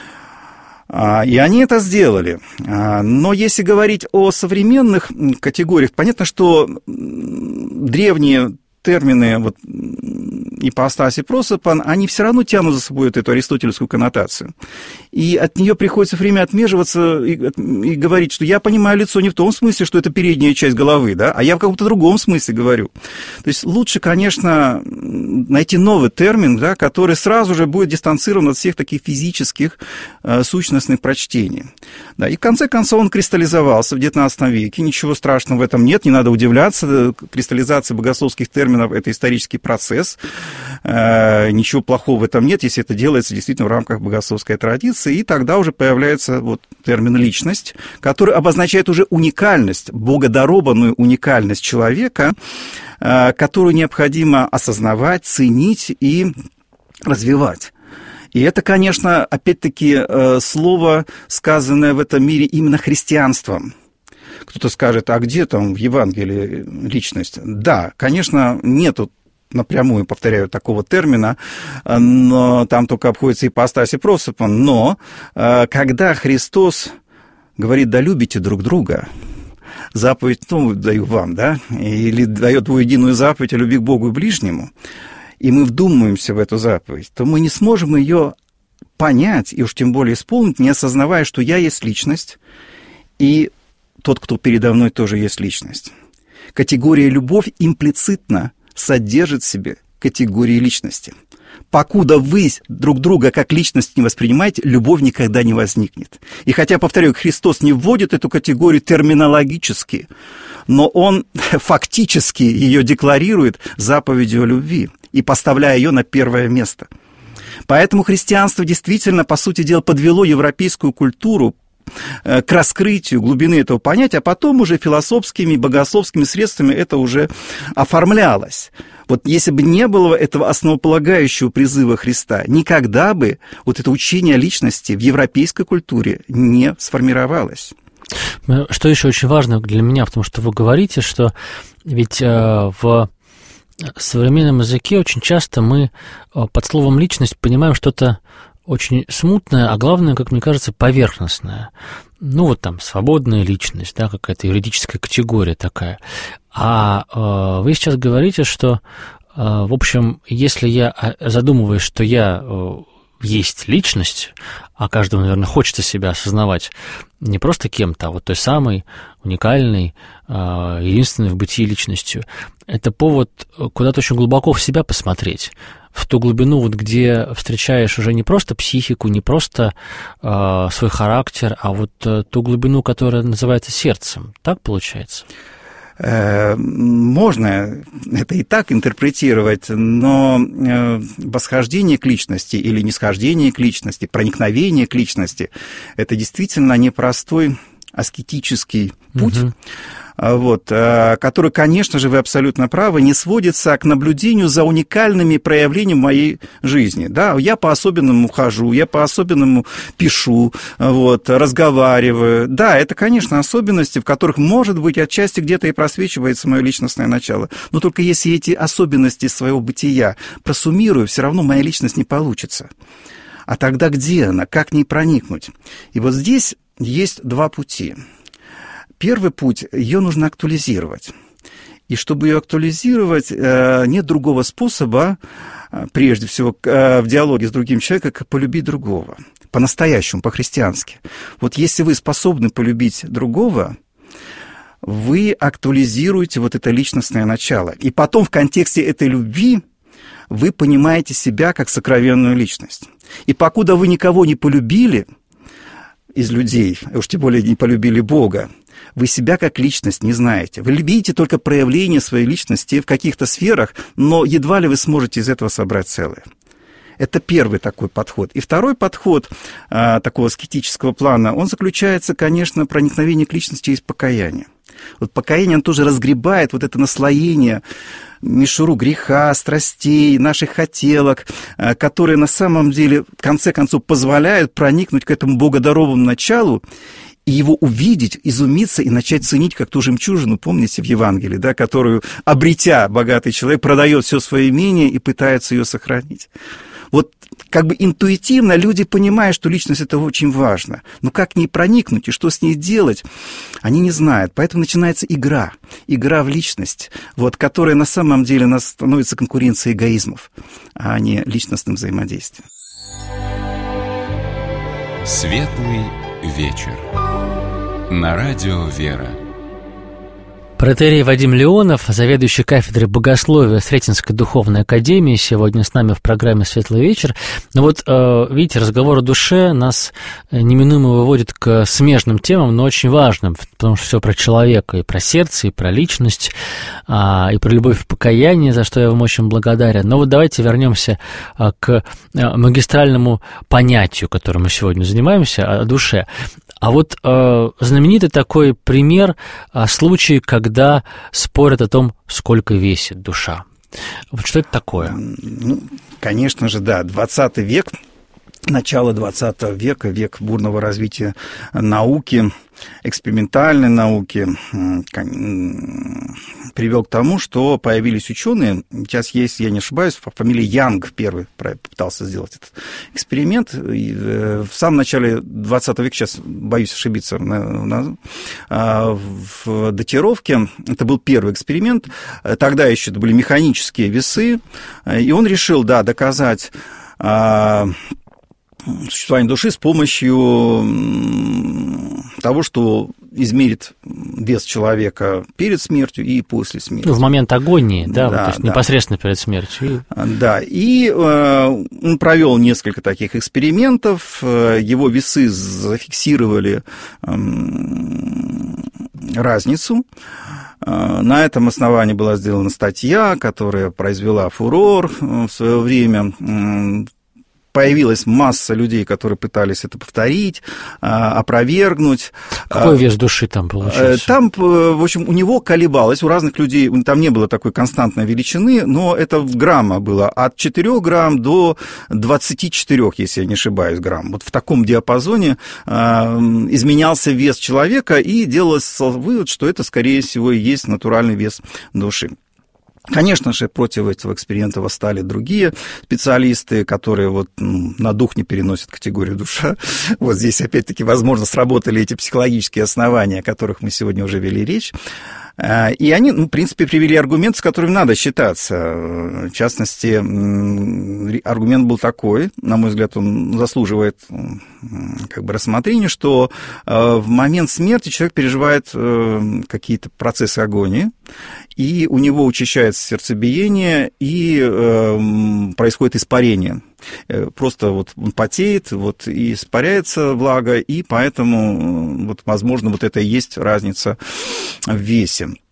И они это сделали. Но если говорить о современных категориях, понятно, что древние термины вот, ипостась и просыпан, они все равно тянут за собой эту аристотелевскую коннотацию. И от нее приходится время отмеживаться и говорить, что я понимаю лицо не в том смысле, что это передняя часть головы, да, а я в каком-то другом смысле говорю. То есть лучше, конечно, найти новый термин, да, который сразу же будет дистанцирован от всех таких физических сущностных прочтений. Да, и в конце концов он кристаллизовался в XIX веке, ничего страшного в этом нет, не надо удивляться, кристаллизация богословских терминов – это исторический процесс, ничего плохого в этом нет, если это делается действительно в рамках богословской традиции, и тогда уже появляется вот термин «личность», который обозначает уже уникальность, богодарованную уникальность человека, которую необходимо осознавать, ценить и развивать. И это, конечно, опять-таки слово, сказанное в этом мире именно христианством. Кто-то скажет, а где там в Евангелии личность? Да, конечно, нету напрямую, повторяю, такого термина, но там только обходится ипостась и просыпан. Но когда Христос говорит, да любите друг друга, заповедь, ну, даю вам, да, или дает двуединую заповедь о любви к Богу и ближнему, и мы вдумаемся в эту заповедь, то мы не сможем ее понять, и уж тем более исполнить, не осознавая, что я есть личность, и тот, кто передо мной, тоже есть личность. Категория «любовь» имплицитно содержит в себе категории личности. Покуда вы друг друга как личность не воспринимаете, любовь никогда не возникнет. И хотя, повторяю, Христос не вводит эту категорию терминологически, но Он фактически ее декларирует заповедью о любви и поставляя ее на первое место. Поэтому христианство действительно, по сути дела, подвело европейскую культуру к раскрытию глубины этого понятия, а потом уже философскими, богословскими средствами это уже оформлялось. Вот если бы не было этого основополагающего призыва Христа, никогда бы вот это учение о личности в европейской культуре не сформировалось. Что еще очень важно для меня в том, что вы говорите, что ведь в современном языке очень часто мы под словом «личность» понимаем что-то очень смутное, а главное, как мне кажется, поверхностное. Ну, вот там свободная личность, да, какая-то юридическая категория такая. А вы сейчас говорите, что, в общем, если я задумываюсь, что я есть личность, а каждому, наверное, хочется себя осознавать не просто кем-то, а вот той самой уникальной, единственной в бытии личностью, это повод куда-то очень глубоко в себя посмотреть, в ту глубину, вот где встречаешь уже не просто психику, не просто свой характер, а вот ту глубину, которая называется сердцем. Так получается? Можно это и так интерпретировать, но восхождение к личности или нисхождение к личности, проникновение к личности – это действительно непростой аскетический путь, который, конечно же, вы абсолютно правы, не сводится к наблюдению за уникальными проявлениями моей жизни. Да? Я по-особенному хожу, я по-особенному пишу, разговариваю. Да, это, конечно, особенности, в которых, может быть, отчасти где-то и просвечивается мое личностное начало. Но только если эти особенности своего бытия просуммирую, все равно моя личность не получится. А тогда где она? Как к ней проникнуть? И вот здесь есть два пути. Первый путь – ее нужно актуализировать. И чтобы ее актуализировать, нет другого способа, прежде всего, в диалоге с другим человеком, как полюбить другого. По-настоящему, по-христиански. Вот если вы способны полюбить другого, вы актуализируете вот это личностное начало. И потом в контексте этой любви вы понимаете себя как сокровенную личность. И покуда вы никого не полюбили из людей, уж тем более не полюбили Бога, вы себя как личность не знаете. Вы видите только проявление своей личности в каких-то сферах, но едва ли вы сможете из этого собрать целое. Это первый такой подход. И второй подход такого аскетического плана, он заключается, конечно, в проникновении к личности из покаяния. Вот покаяние, оно тоже разгребает вот это наслоение, мишуру греха, страстей, наших хотелок, которые на самом деле, в конце концов, позволяют проникнуть к этому богодоровому началу и его увидеть, изумиться и начать ценить как ту жемчужину, помните, в Евангелии, да, которую, обретя, богатый человек продает все свое имение и пытается ее сохранить. Вот как бы интуитивно люди понимают, что личность – это очень важно. Но как к ней проникнуть и что с ней делать, они не знают. Поэтому начинается игра в личность, которая на самом деле нас становится конкуренцией эгоизмов, а не личностным взаимодействием. Светлый вечер. На радио «Вера». Протоиерей Вадим Леонов, заведующий кафедрой богословия Сретенской духовной академии, сегодня с нами в программе «Светлый вечер». Но вот, видите, разговор о душе нас неминуемо выводит к смежным темам, но очень важным, потому что все про человека, и про сердце, и про личность, и про любовь и покаяние, за что я вам очень благодарен. Но вот давайте вернемся к магистральному понятию, которым мы сегодня занимаемся, о душе. А вот знаменитый такой пример, случай, когда спорят о том, сколько весит душа. Вот что это такое? Ну, конечно же, да, 20 век, начало 20 века, век бурного развития науки, экспериментальной науки, привел к тому, что появились ученые. Сейчас есть, я не ошибаюсь, фамилия Янг первый пытался сделать этот эксперимент. И в самом начале 20 века, сейчас боюсь ошибиться в датировке, это был первый эксперимент. Тогда еще это были механические весы, и он решил, да, доказать существование души с помощью того, что измерит вес человека перед смертью и после смерти. В момент агонии, да, то есть непосредственно перед смертью. Да, и он провел несколько таких экспериментов, его весы зафиксировали разницу. На этом основании была сделана статья, которая произвела фурор в свое время. Появилась масса людей, которые пытались это повторить, опровергнуть. Какой вес души там получился? Там, в общем, у него колебалось, у разных людей, там не было такой константной величины, но это в грамма было от 4 грамм до 24, если я не ошибаюсь, грамм. Вот в таком диапазоне изменялся вес человека, и делался вывод, что это, скорее всего, и есть натуральный вес души. Конечно же, против этого эксперимента восстали другие специалисты, которые на дух не переносят категорию душа. Вот здесь, опять-таки, возможно, сработали эти психологические основания, о которых мы сегодня уже вели речь. И они, в принципе, привели аргумент, с которым надо считаться. В частности, аргумент был такой, на мой взгляд, он заслуживает рассмотрения, что в момент смерти человек переживает какие-то процессы агонии, и у него учащается сердцебиение, и происходит испарение. Просто он потеет, и испаряется влага, и поэтому, возможно, это и есть разница в весе.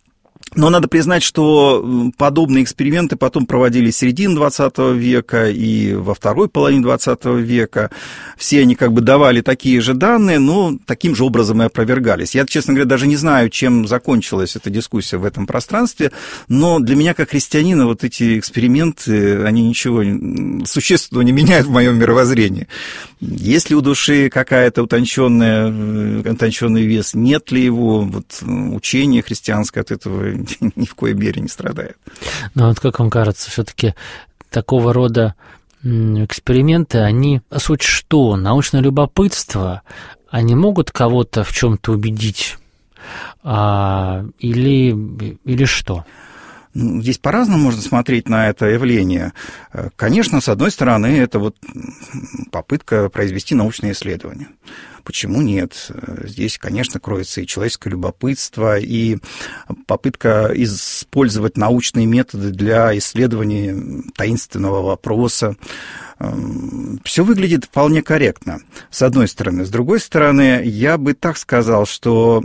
Но надо признать, что подобные эксперименты потом проводились в середине 20 века и во второй половине 20 века. Все они как бы давали такие же данные, но таким же образом и опровергались. Я, честно говоря, даже не знаю, чем закончилась эта дискуссия в этом пространстве, но для меня, как христианина, вот эти эксперименты, они ничего существенного не меняют в моем мировоззрении. Есть ли у души какая-то утонченный вес, нет ли его, вот, учение христианское от этого ни в коей мере не страдает. Но вот как вам кажется, все-таки такого рода эксперименты, они суть что? Научное любопытство? Они могут кого-то в чем-то убедить? Или что? Здесь по-разному можно смотреть на это явление. Конечно, с одной стороны, это вот попытка произвести научное исследование. Почему нет? Здесь, конечно, кроется и человеческое любопытство, и попытка использовать научные методы для исследования таинственного вопроса. Все выглядит вполне корректно, с одной стороны. С другой стороны, я бы так сказал, что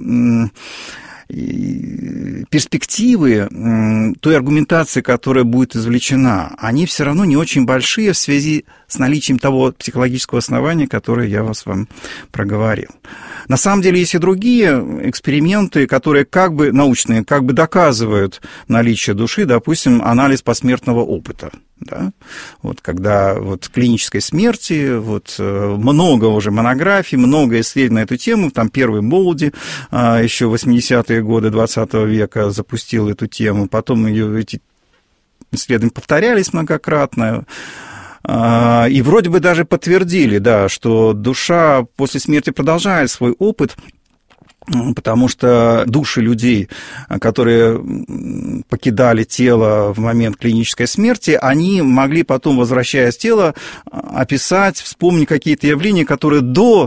перспективы той аргументации, которая будет извлечена, они все равно не очень большие в связи с наличием того психологического основания, которое я вам проговорил. На самом деле есть и другие эксперименты, которые как бы научные, как бы доказывают наличие души, допустим, анализ посмертного опыта. Да? Вот когда вот клинической смерти, вот много уже монографий, много исследований на эту тему, там первый Молди еще в 80-е годы 20 века запустил эту тему, потом эти исследования повторялись многократно, и вроде бы даже подтвердили, да, что душа после смерти продолжает свой опыт, потому что души людей, которые покидали тело в момент клинической смерти, они могли потом, возвращаясь в тело, описать, вспомнить какие-то явления, которые до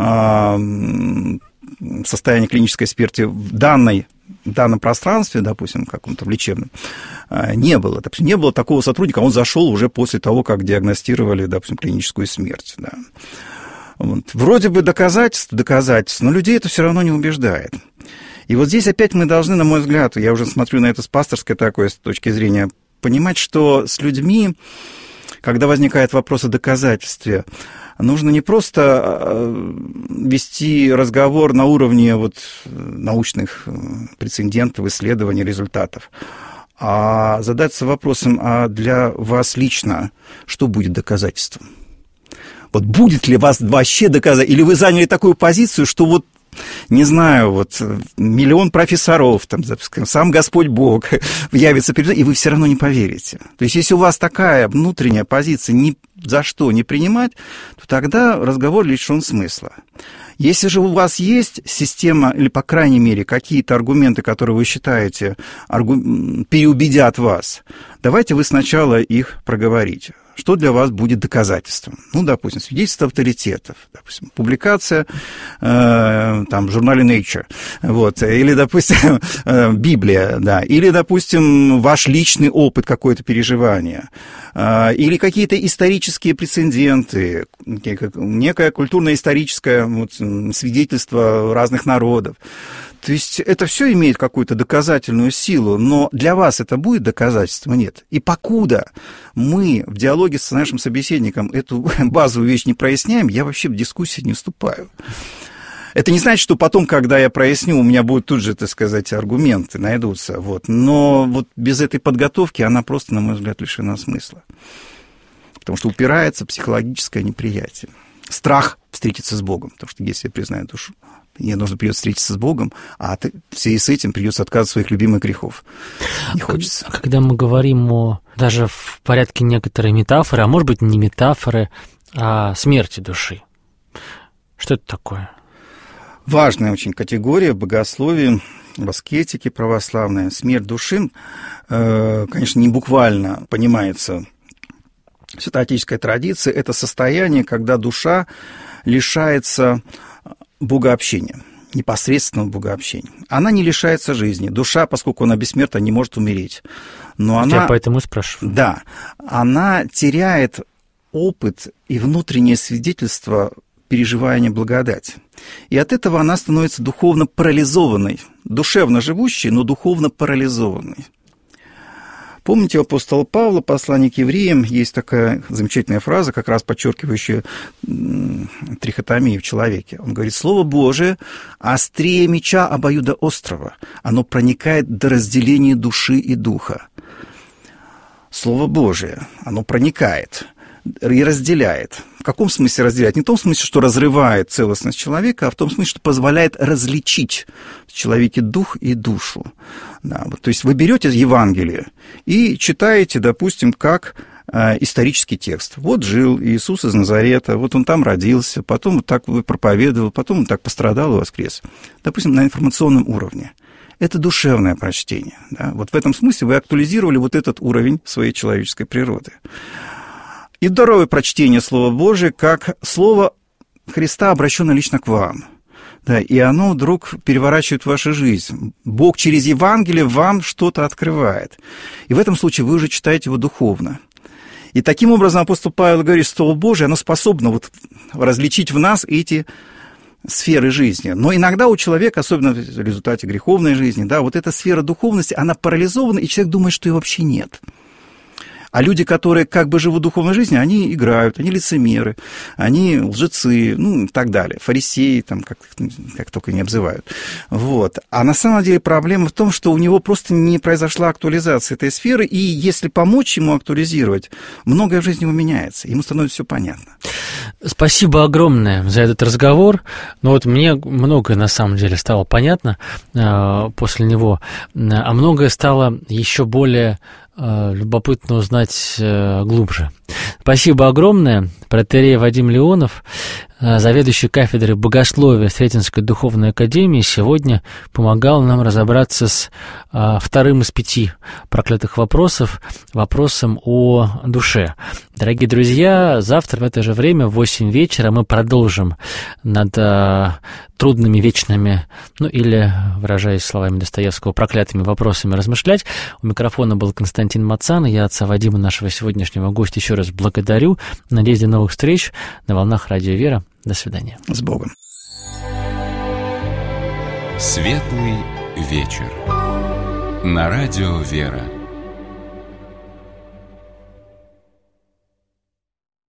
состояния клинической смерти в данном пространстве, допустим, каком-то лечебном, не было. Допустим, не было такого сотрудника, он зашел уже после того, как диагностировали, допустим, клиническую смерть, да. Вот. Вроде бы доказательств, но людей это все равно не убеждает. И вот здесь опять мы должны, на мой взгляд, я уже смотрю на это с пасторской такой с точки зрения, понимать, что с людьми, когда возникает вопрос о доказательстве, нужно не просто вести разговор на уровне вот научных прецедентов, исследований, результатов, а задаться вопросом, а для вас лично что будет доказательством? Вот будет ли вас вообще доказать, или вы заняли такую позицию, что вот, не знаю, вот миллион профессоров, там, сам Господь Бог явится перед вами, и вы все равно не поверите. То есть, если у вас такая внутренняя позиция ни за что не принимать, то тогда разговор лишен смысла. Если же у вас есть система, или, по крайней мере, какие-то аргументы, которые вы считаете переубедят вас, давайте вы сначала их проговорите. Что для вас будет доказательством? Ну, допустим, свидетельство авторитетов, допустим, публикация там, в журнале Nature, вот, или, допустим, Библия, да, или, допустим, ваш личный опыт, какое-то переживание, или какие-то исторические прецеденты, некое культурно-историческое вот, свидетельство разных народов. То есть это все имеет какую-то доказательную силу, но для вас это будет доказательством? Нет. И покуда мы в диалоге с нашим собеседником эту базовую вещь не проясняем, я вообще в дискуссии не вступаю. Это не значит, что потом, когда я проясню, у меня будут тут же, так сказать, аргументы найдутся. Вот. Но вот без этой подготовки она просто, на мой взгляд, лишена смысла. Потому что упирается психологическое неприятие. Страх встретиться с Богом. Потому что если я признаю душу, мне придется встретиться с Богом, а в связи с этим придется отказываться от своих любимых грехов. Не хочется. Когда мы говорим даже в порядке некоторой метафоры, а может быть не метафоры, а смерти души, что это такое? Важная очень категория в богословии, в аскетике православной. Смерть души, конечно, не буквально понимается в святоотеческой традиции. Это состояние, когда душа лишается богообщения, непосредственного богообщения. Она не лишается жизни. Душа, поскольку она бессмертна, не может умереть. Но она, я поэтому и спрашиваю. Да, она теряет опыт и внутреннее свидетельство переживания благодати. И от этого она становится духовно парализованной, душевно живущей, но духовно парализованной. Помните, у апостола Павла, послание к евреям, есть такая замечательная фраза, как раз подчеркивающая трихотомию в человеке. Он говорит: «Слово Божие острее меча обоюдоострого, оно проникает до разделения души и духа». Слово Божие, оно проникает и разделяет. В каком смысле разделяет? Не в том смысле, что разрывает целостность человека, а в том смысле, что позволяет различить в человеке дух и душу. Да, вот, то есть вы берете Евангелие и читаете, допустим, как исторический текст. Вот жил Иисус из Назарета, вот он там родился, потом вот так проповедовал, потом он так пострадал и воскрес. Допустим, на информационном уровне. Это душевное прочтение. Да? Вот в этом смысле вы актуализировали вот этот уровень своей человеческой природы. И второе прочтение Слова Божия, как Слово Христа, обращенное лично к вам. Да, и оно вдруг переворачивает вашу жизнь. Бог через Евангелие вам что-то открывает. И в этом случае вы уже читаете его духовно. И таким образом апостол Павел говорит, что Слово Божие, оно способно вот различить в нас эти сферы жизни. Но иногда у человека, особенно в результате греховной жизни, да, вот эта сфера духовности, она парализована, и человек думает, что ее вообще нет. А люди, которые как бы живут духовной жизнью, они играют, они лицемеры, они лжецы, ну и так далее. Фарисеи, там, как только не обзывают. Вот. А на самом деле проблема в том, что у него просто не произошла актуализация этой сферы, и если помочь ему актуализировать, многое в жизни его меняется, ему становится все понятно. Спасибо огромное за этот разговор. Ну вот мне многое на самом деле стало понятно после него, а многое стало еще более любопытно узнать глубже. Спасибо огромное. Протоиерей Вадим Леонов, заведующий кафедрой богословия Сретенской духовной академии, сегодня помогал нам разобраться с вторым из 5 проклятых вопросов, вопросом о душе. Дорогие друзья, завтра в это же время в 8 вечера мы продолжим над трудными, вечными, ну или, выражаясь словами Достоевского, проклятыми вопросами размышлять. У микрофона был Константин Мацан, я отца Вадима, нашего сегодняшнего гостя, еще раз благодарю. Надеюсь, до новых встреч на волнах Радио Вера. До свидания. С Богом. Светлый вечер. На Радио Вера.